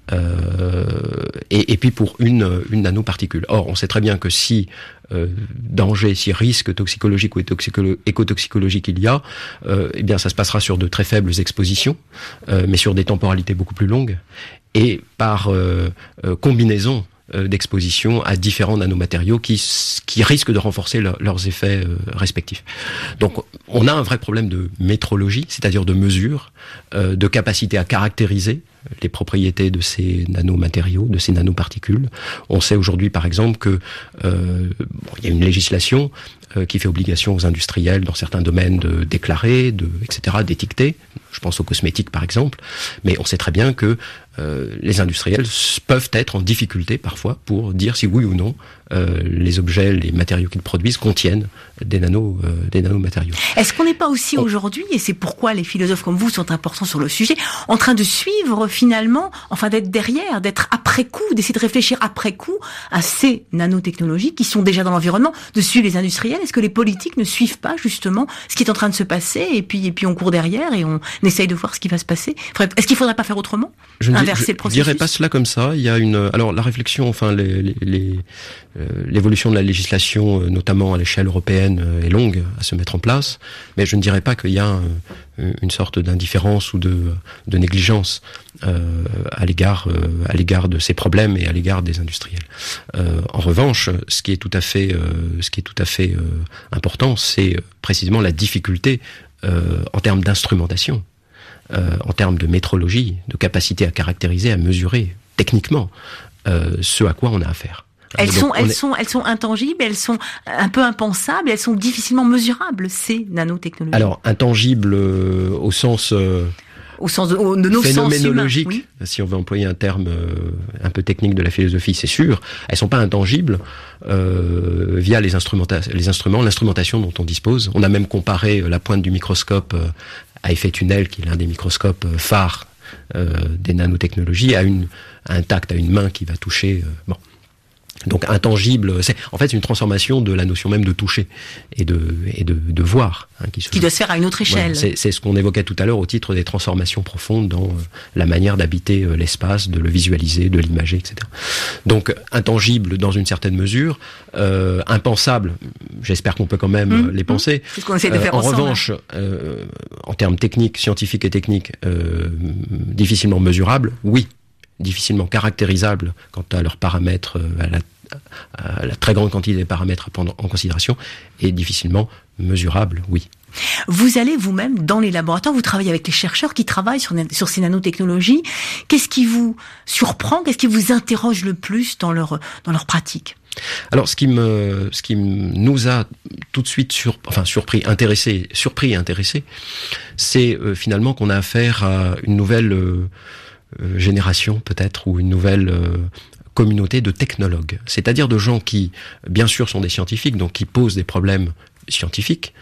euh, et, et puis pour une, une nanoparticule. Or, on sait très bien que si euh, danger, si risque toxicologique ou étoxicolo- écotoxicologique il y a, euh, eh bien ça se passera sur de très faibles expositions, euh, mais sur des temporalités beaucoup plus longues, et par euh, euh, combinaison d'exposition à différents nanomatériaux qui, qui risquent de renforcer leur, leurs effets euh, respectifs. Donc on a un vrai problème de métrologie, c'est-à-dire de mesure, euh, de capacité à caractériser les propriétés de ces nanomatériaux, de ces nanoparticules. On sait aujourd'hui par exemple que euh, bon, il y a une législation euh, qui fait obligation aux industriels dans certains domaines de déclarer, de, et cetera, d'étiqueter. Je pense aux cosmétiques par exemple, mais on sait très bien que euh, les industriels peuvent être en difficulté parfois pour dire si oui ou non euh, les objets, les matériaux qu'ils produisent contiennent des nano, euh, des nanomatériaux. Est-ce qu'on n'est pas aussi oh. aujourd'hui, et c'est pourquoi les philosophes comme vous sont importants sur le sujet, en train de suivre finalement, enfin d'être derrière, d'être après coup, d'essayer de réfléchir après coup à ces nanotechnologies qui sont déjà dans l'environnement, de suivre les industriels? Est-ce que les politiques ne suivent pas justement ce qui est en train de se passer, et puis et puis on court derrière et on essaye de voir ce qui va se passer? Est-ce qu'il faudrait pas faire autrement? Je ne Inverser je, le processus? Je dirais pas cela comme ça. Il y a une, alors la réflexion, enfin les, les, les euh, l'évolution de la législation, euh, notamment à l'échelle européenne, euh, est longue à se mettre en place. Mais je ne dirais pas qu'il y a un, une sorte d'indifférence ou de, de négligence euh, à l'égard, euh, à l'égard de ces problèmes et à l'égard des industriels. Euh, en revanche, ce qui est tout à fait, euh, ce qui est tout à fait euh, important, c'est précisément la difficulté euh, en termes d'instrumentation. Euh, en termes de métrologie, de capacité à caractériser, à mesurer techniquement euh, ce à quoi on a affaire. Elles Donc, sont, elles est... sont, elles sont intangibles, elles sont un peu impensables, elles sont difficilement mesurables, ces nanotechnologies. Alors intangibles euh, au sens euh, au sens de, au, de nos phénoménologique, sens humains, oui. Si on veut employer un terme euh, un peu technique de la philosophie, c'est sûr. Elles sont pas intangibles euh, via les instrumenta- les instruments, l'instrumentation dont on dispose. On a même comparé la pointe du microscope euh, à effet tunnel, qui est l'un des microscopes euh, phares euh, des nanotechnologies, à une à un tact, à une main qui va toucher. Euh, bon. Donc intangible, c'est en fait une transformation de la notion même de toucher et de et de, de voir, hein, qui, se qui doit se faire à une autre échelle. Voilà, c'est, c'est ce qu'on évoquait tout à l'heure au titre des transformations profondes dans euh, la manière d'habiter euh, l'espace, de le visualiser, de l'imager, et cetera. Donc intangible dans une certaine mesure, euh, impensable. J'espère qu'on peut quand même mmh, les penser. C'est ce qu'on essaie de faire euh, en ensemble. revanche, euh, en termes techniques, scientifiques et techniques, euh, difficilement mesurables, oui. Difficilement caractérisables quant à leurs paramètres, à la, à la très grande quantité des paramètres à prendre en considération, et difficilement mesurables, oui. Vous allez vous-même dans les laboratoires, vous travaillez avec les chercheurs qui travaillent sur, sur ces nanotechnologies. Qu'est-ce qui vous surprend, qu'est-ce qui vous interroge le plus dans leur, dans leur pratique ? Alors, ce qui me, ce qui nous a tout de suite sur, enfin surpris, intéressé, surpris et intéressé, c'est euh, finalement qu'on a affaire à une nouvelle euh, Euh, génération peut-être, ou une nouvelle euh, communauté de technologues, c'est-à-dire de gens qui, bien sûr, sont des scientifiques, donc qui posent des problèmes scientifiques,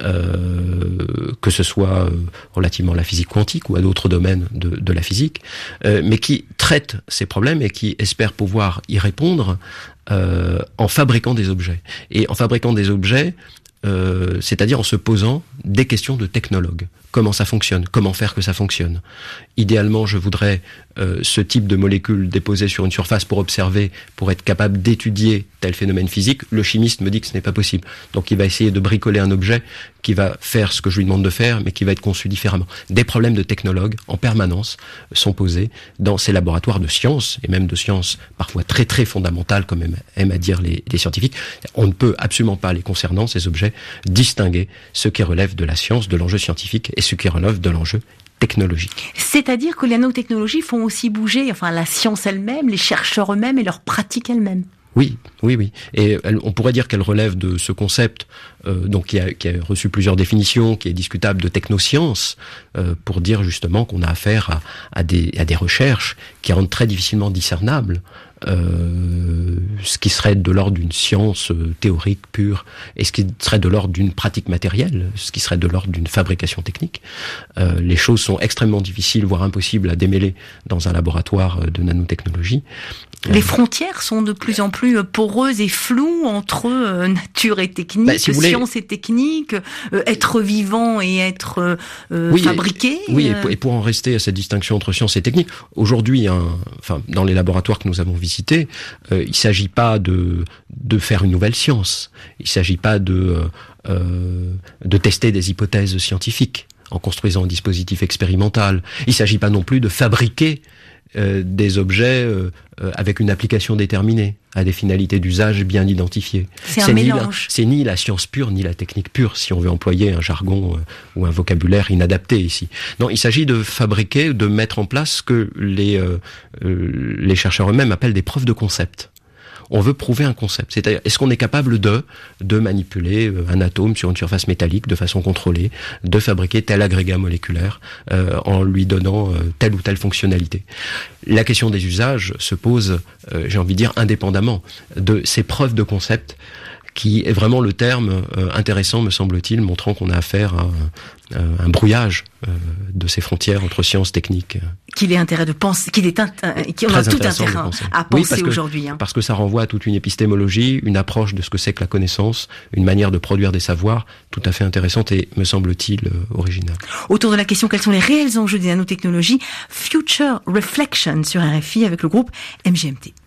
euh, que ce soit euh, relativement à la physique quantique ou à d'autres domaines de, de la physique, euh, mais qui traitent ces problèmes et qui espèrent pouvoir y répondre euh, en fabriquant des objets. Et en fabriquant des objets, euh, c'est-à-dire en se posant des questions de technologue. comment ça fonctionne, comment faire que ça fonctionne. Idéalement, je voudrais euh, ce type de molécule déposée sur une surface pour observer, pour être capable d'étudier tel phénomène physique. Le chimiste me dit que ce n'est pas possible. Donc il va essayer de bricoler un objet qui va faire ce que je lui demande de faire, mais qui va être conçu différemment. Des problèmes de technologues en permanence sont posés dans ces laboratoires de sciences, et même de sciences parfois très très fondamentales, comme aiment, aiment à dire les, les scientifiques. On ne peut absolument pas, les concernant, ces objets, distinguer ce qui relève de la science, de l'enjeu scientifique, et ce qui relève de l'enjeu technologique. C'est-à-dire que les nanotechnologies font aussi bouger, enfin, la science elle-même, les chercheurs eux-mêmes et leurs pratiques elles-mêmes. Oui, oui, oui. Et elle, on pourrait dire qu'elle relève de ce concept, euh, donc qui a, qui a reçu plusieurs définitions, qui est discutable, de technosciences, euh, pour dire justement qu'on a affaire à, à, des, à des recherches qui rendent très difficilement discernables euh, ce qui serait de l'ordre d'une science euh, théorique pure et ce qui serait de l'ordre d'une pratique matérielle, ce qui serait de l'ordre d'une fabrication technique. Euh, les choses sont extrêmement difficiles, voire impossibles à démêler dans un laboratoire de nanotechnologie. Les frontières sont de plus en plus poreuses et floues entre euh, nature et technique, bah, si science voulez... et technique, euh, être vivant et être euh, oui, fabriqué. Et, oui, euh... et, pour, et pour en rester à cette distinction entre science et technique, aujourd'hui, hein, enfin, dans les laboratoires que nous avons visités, euh, il ne s'agit pas de, de faire une nouvelle science. Il ne s'agit pas de, euh, de tester des hypothèses scientifiques en construisant un dispositif expérimental. Il ne s'agit pas non plus de fabriquer Euh, des objets euh, euh, avec une application déterminée, à des finalités d'usage bien identifiées. C'est, c'est un mélange. La, c'est ni la science pure, ni la technique pure, si on veut employer un jargon euh, ou un vocabulaire inadapté ici. Non, il s'agit de fabriquer, de mettre en place ce que les, euh, euh, les chercheurs eux-mêmes appellent des preuves de concept. On veut prouver un concept. C'est-à-dire, est-ce qu'on est capable de, de manipuler un atome sur une surface métallique de façon contrôlée, de fabriquer tel agrégat moléculaire euh, en lui donnant euh, telle ou telle fonctionnalité. La question des usages se pose, euh, j'ai envie de dire, indépendamment de ces preuves de concept, qui est vraiment le terme euh, intéressant, me semble-t-il, montrant qu'on a affaire à un, un brouillage euh, de ces frontières entre sciences techniques. Qu'il est intérêt de penser, qu'il est qu'on a tout intérêt à penser oui, parce que, aujourd'hui. Hein. Parce que ça renvoie à toute une épistémologie, une approche de ce que c'est que la connaissance, une manière de produire des savoirs tout à fait intéressante et, me semble-t-il, euh, originale. Autour de la question, quels sont les réels enjeux des nanotechnologies, Future Reflection sur R F I avec le groupe M G M T.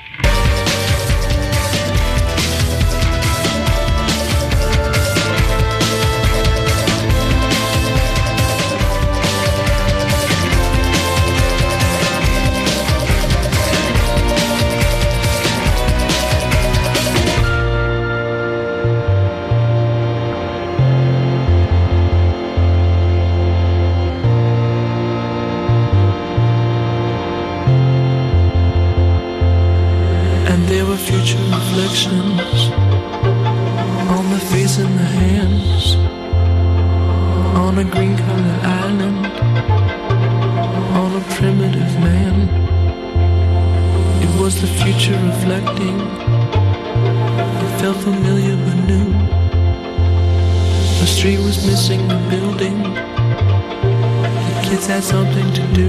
Reflections on the face and the hands, on a green colored island, on a primitive man. It was the future reflecting. It felt familiar but new. The street was missing the building. The kids had something to do.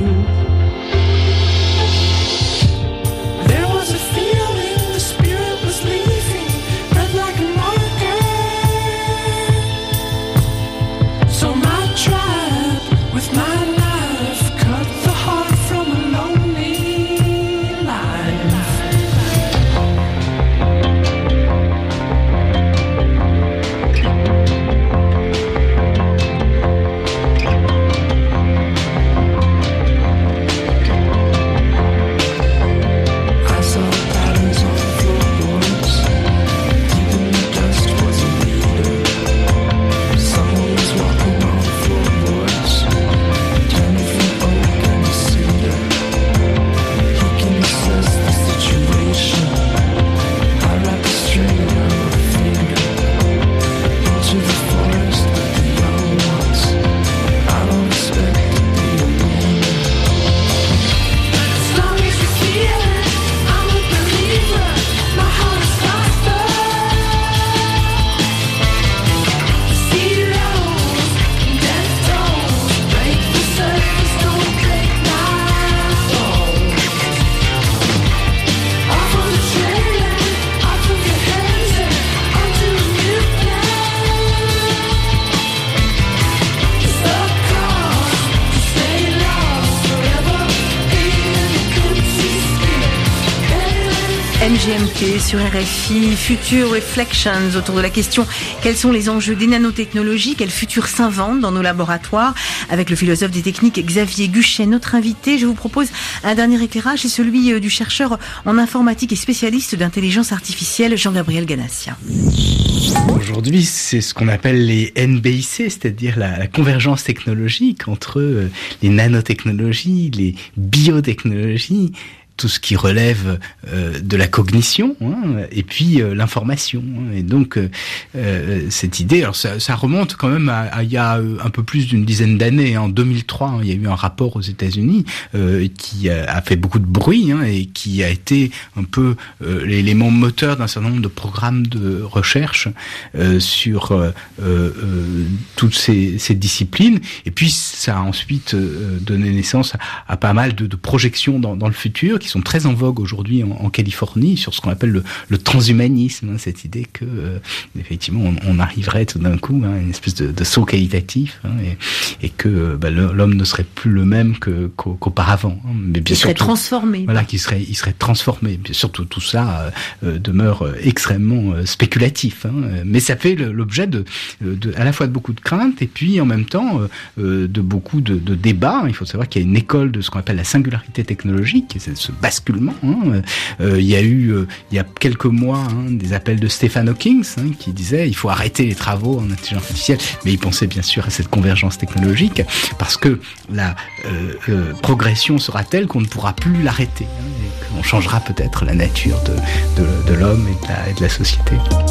Ruquier sur R F I, Future Reflections, autour de la question quels sont les enjeux des nanotechnologies, quel futur s'invente dans nos laboratoires, avec le philosophe des techniques Xavier Guchet, notre invité. Je vous propose un dernier éclairage, c'est celui du chercheur en informatique et spécialiste d'intelligence artificielle Jean-Gabriel Ganassia. Aujourd'hui, c'est ce qu'on appelle les N B I C, c'est-à-dire la, la convergence technologique entre euh, les nanotechnologies, les biotechnologies, tout ce qui relève euh, de la cognition, hein, et puis euh, l'information. Et donc euh, euh, cette idée, alors ça, ça remonte quand même à, à il y a un peu plus d'une dizaine d'années. En deux mille trois, hein, il y a eu un rapport aux États-Unis euh, qui a, a fait beaucoup de bruit, hein, et qui a été un peu euh, l'élément moteur d'un certain nombre de programmes de recherche euh, sur euh, euh, toutes ces, ces disciplines. Et puis ça a ensuite euh, donné naissance à, à pas mal de, de projections dans, dans le futur, qui sont très en vogue aujourd'hui en, en Californie, sur ce qu'on appelle le, le transhumanisme, hein, cette idée que euh, effectivement on, on arriverait tout d'un coup hein, à une espèce de, de saut qualitatif, hein, et, et que bah, l'homme ne serait plus le même que, qu'au, qu'auparavant. Hein, mais bien il sûr, serait tout, transformé. Voilà, qu'il serait, il serait transformé. Bien sûr, tout, tout ça euh, demeure euh, extrêmement euh, spéculatif, hein, mais ça fait l'objet de, de, à la fois de beaucoup de craintes et puis en même temps euh, de beaucoup de, de débats. Il faut savoir qu'il y a une école de ce qu'on appelle la singularité technologique, et c'est ce basculement. Hein. Euh, il y a eu, euh, il y a quelques mois, hein, des appels de Stephen Hawking, hein, qui disait il faut arrêter les travaux en intelligence artificielle, mais il pensait bien sûr à cette convergence technologique, parce que la euh, euh, progression sera telle qu'on ne pourra plus l'arrêter, hein, et qu'on changera peut-être la nature de, de, de l'homme et de la, et de la société.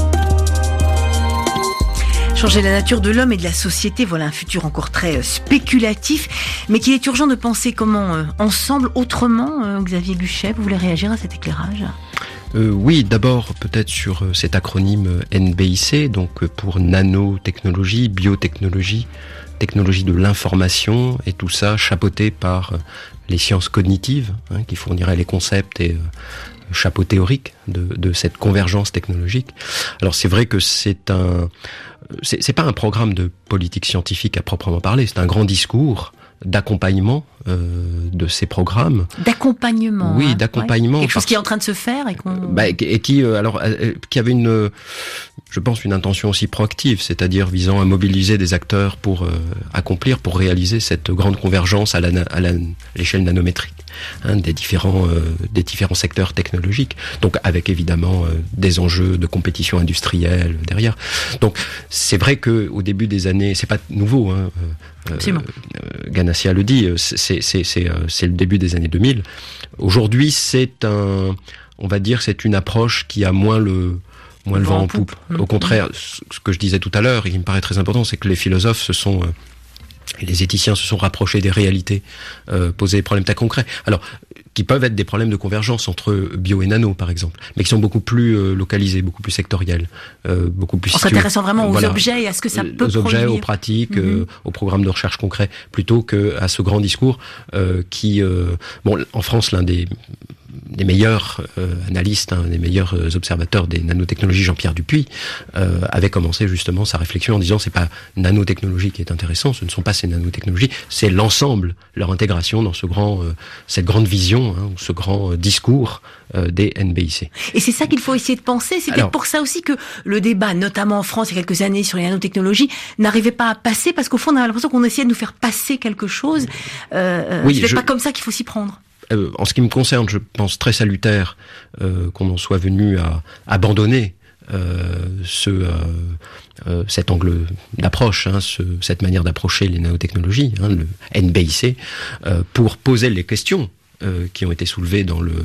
Changer la nature de l'homme et de la société, voilà un futur encore très spéculatif, mais qu'il est urgent de penser comment euh, ensemble, autrement. euh, Xavier Guchet, vous voulez réagir à cet éclairage ? Euh, oui, d'abord peut-être sur euh, cet acronyme N B I C, donc euh, pour nanotechnologie, biotechnologie, technologie de l'information, et tout ça chapeauté par euh, les sciences cognitives, hein, qui fourniraient les concepts et euh, chapeau théorique de, de cette convergence technologique. Alors c'est vrai que c'est un, c'est, c'est pas un programme de politique scientifique à proprement parler, c'est un grand discours d'accompagnement euh, de ces programmes. D'accompagnement. Oui, hein, d'accompagnement. Ouais. Quelque chose qui est en train de se faire et qu'on. Bah, et qui, euh, alors, euh, qui avait une, je pense, une intention aussi proactive, c'est-à-dire visant à mobiliser des acteurs pour euh, accomplir, pour réaliser cette grande convergence à, la, à la, l'échelle nanométrique, hein, des différents, euh, des différents secteurs technologiques. Donc, avec évidemment euh, des enjeux de compétition industrielle derrière. Donc, c'est vrai que au début des années, c'est pas nouveau, hein. Euh, euh, Ganassia le dit, c'est, c'est, c'est, c'est le début des années deux mille. Aujourd'hui, c'est un, on va dire, c'est une approche qui a moins le, moins le vent en poupe. Mmh. Au contraire, ce que je disais tout à l'heure, et qui me paraît très important, c'est que les philosophes se sont, euh, et les éthiciens se sont rapprochés des réalités, euh, poser des problèmes très concrets. Alors, qui peuvent être des problèmes de convergence entre bio et nano, par exemple, mais qui sont beaucoup plus euh, localisés, beaucoup plus sectoriels, euh, beaucoup plus. En s'intéressant vraiment aux voilà, objets et à ce que ça peut aux produire. Aux objets, aux pratiques, mm-hmm. euh, aux programmes de recherche concrets, plutôt que à ce grand discours euh, qui, euh, bon, en France, l'un des des meilleurs euh, analystes, hein, des meilleurs euh, observateurs des nanotechnologies, Jean-Pierre Dupuy, euh, avait commencé justement sa réflexion en disant c'est pas nanotechnologie qui est intéressant, ce ne sont pas ces nanotechnologies, c'est l'ensemble, leur intégration dans ce grand, euh, cette grande vision, hein, ce grand euh, discours euh, des N B I C. Et c'est ça qu'il faut essayer de penser. C'est peut-être pour ça aussi que le débat, notamment en France il y a quelques années sur les nanotechnologies, n'arrivait pas à passer, parce qu'au fond on a l'impression qu'on essayait de nous faire passer quelque chose. Euh, oui, c'est je... pas comme ça qu'il faut s'y prendre. Euh, en ce qui me concerne, je pense très salutaire euh, qu'on en soit venu à abandonner euh, ce, euh, euh, cet angle d'approche, hein, ce, cette manière d'approcher les nanotechnologies, hein, le N B I C, euh, pour poser les questions euh, qui ont été soulevées dans le,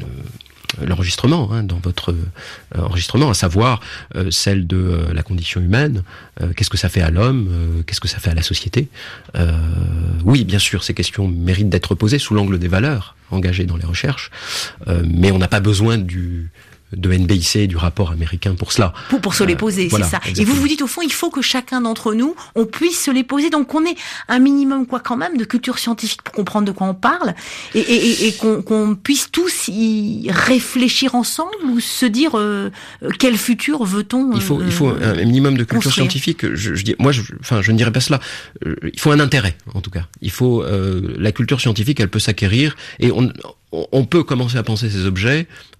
le l'enregistrement, hein, dans votre euh, enregistrement, à savoir euh, celle de euh, la condition humaine, euh, qu'est-ce que ça fait à l'homme, euh, qu'est-ce que ça fait à la société. Euh, oui, bien sûr, ces questions méritent d'être posées sous l'angle des valeurs engagées dans les recherches, euh, mais on n'a pas besoin du de N B I C et du rapport américain pour cela. Pour, pour se les poser, euh, voilà, c'est ça. Exactement. Et vous vous dites au fond, il faut que chacun d'entre nous, on puisse se les poser, donc qu'on ait un minimum quoi quand même de culture scientifique pour comprendre de quoi on parle, et, et, et, et qu'on, qu'on puisse tous y réfléchir ensemble ou se dire euh, quel futur veut-on. Il faut, euh, il faut un minimum de culture construire. scientifique. Je, je dis, moi, je, enfin, je ne dirais pas cela. Il faut un intérêt, en tout cas. Il faut euh, la culture scientifique, elle peut s'acquérir, et on, on peut commencer à penser ces objets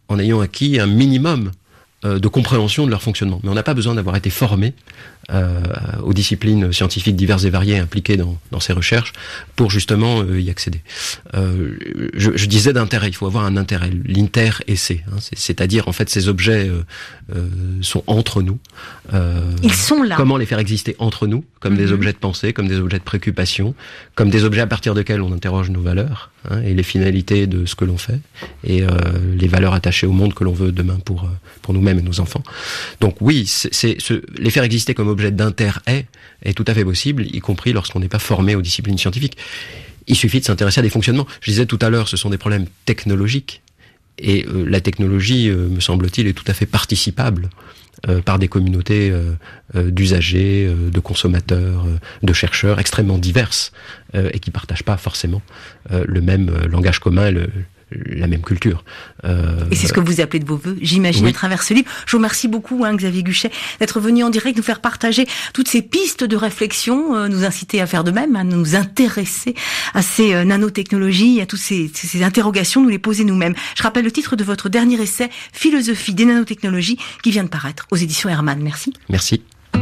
en ayant acquis un minimum euh, de compréhension de leur fonctionnement. Mais on n'a pas besoin d'avoir été formé euh, aux disciplines scientifiques diverses et variées impliquées dans, dans ces recherches pour justement euh, y accéder. Euh, je, je disais d'intérêt, il faut avoir un intérêt, l'inter-essai, hein, c'est, c'est-à-dire en fait ces objets euh, euh, sont entre nous. Euh, Ils sont là. Comment les faire exister entre nous, comme mm-hmm. des objets de pensée, comme des objets de préoccupation, comme des objets à partir desquels on interroge nos valeurs hein, et les finalités de ce que l'on fait et euh, les valeurs attachées au monde que l'on veut demain pour pour nous-mêmes et nos enfants. Donc oui, c'est, c'est ce, les faire exister comme objet d'intérêt est tout à fait possible, y compris lorsqu'on n'est pas formé aux disciplines scientifiques. Il suffit de s'intéresser à des fonctionnements. Je disais tout à l'heure, ce sont des problèmes technologiques, et euh, la technologie, euh, me semble-t-il, est tout à fait participable euh, par des communautés euh, euh, d'usagers, euh, de consommateurs, euh, de chercheurs extrêmement diverses, euh, et qui partagent pas forcément euh, le même euh, langage commun, le la même culture. Euh, et c'est ce que vous appelez de vos voeux, j'imagine, oui. à travers ce livre. Je vous remercie beaucoup, hein, Xavier Guchet, d'être venu en direct nous faire partager toutes ces pistes de réflexion, euh, nous inciter à faire de même, à nous intéresser à ces euh, nanotechnologies, à toutes ces, ces interrogations, nous les poser nous-mêmes. Je rappelle le titre de votre dernier essai, Philosophie des nanotechnologies, qui vient de paraître aux éditions Hermann. Merci. Merci.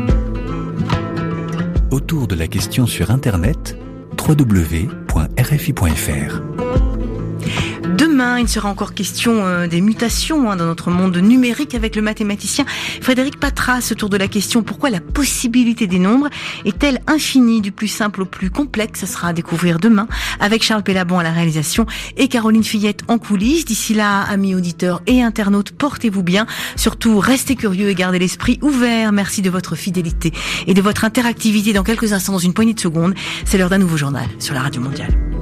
Autour de la question sur Internet, w w w point r f i point f r. Demain, il sera encore question euh, des mutations hein, dans notre monde numérique avec le mathématicien Frédéric Patras autour de la question pourquoi la possibilité des nombres est-elle infinie du plus simple au plus complexe. Ce sera à découvrir demain avec Charles Pellabon à la réalisation et Caroline Fillette en coulisses. D'ici là, amis auditeurs et internautes, portez-vous bien. Surtout, restez curieux et gardez l'esprit ouvert. Merci de votre fidélité et de votre interactivité. Dans quelques instants, dans une poignée de secondes, c'est l'heure d'un nouveau journal sur la Radio Mondiale.